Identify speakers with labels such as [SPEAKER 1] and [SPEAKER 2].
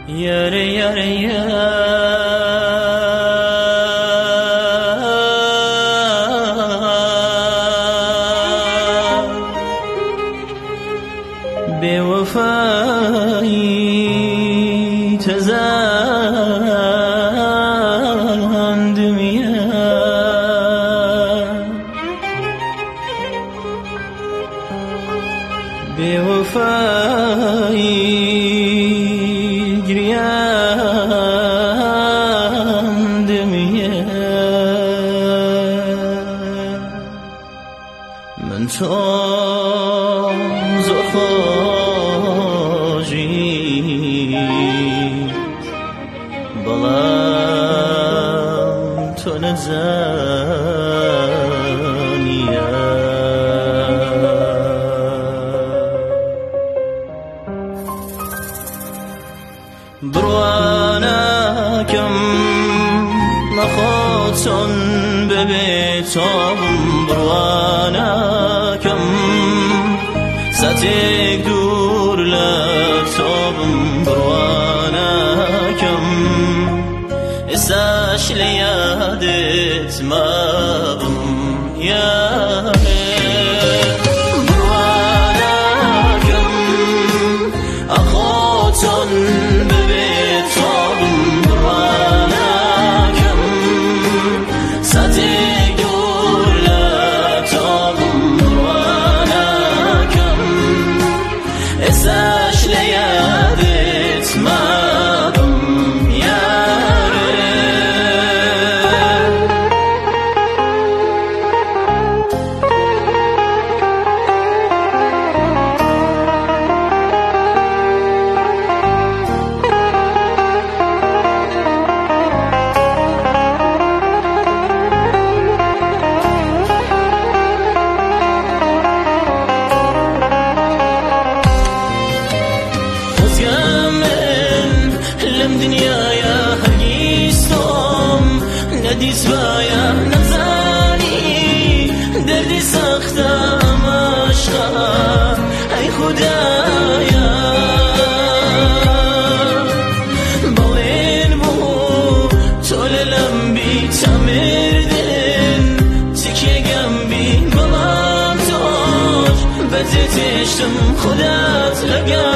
[SPEAKER 1] yare yare yare بوفایی تزندم یا بوفایی گریاندم یا من تو بلام تو نزانیه بروانکم نخوتون ببیتم بروانکم ستیک دور لطابم بروانکم اساش لیادت مابم یاره بروانکم اخوتون ببیتم بروانکم ستیک دور لطابم بروانکم اساش لیادت مابم دنیایا هرگیستم ندیس بایا نزانی دردی سختم عشقا ای خدایا بالین بو تو للم بی تمردن تکیگم بی بلام توش بزیتشتم خودت لگم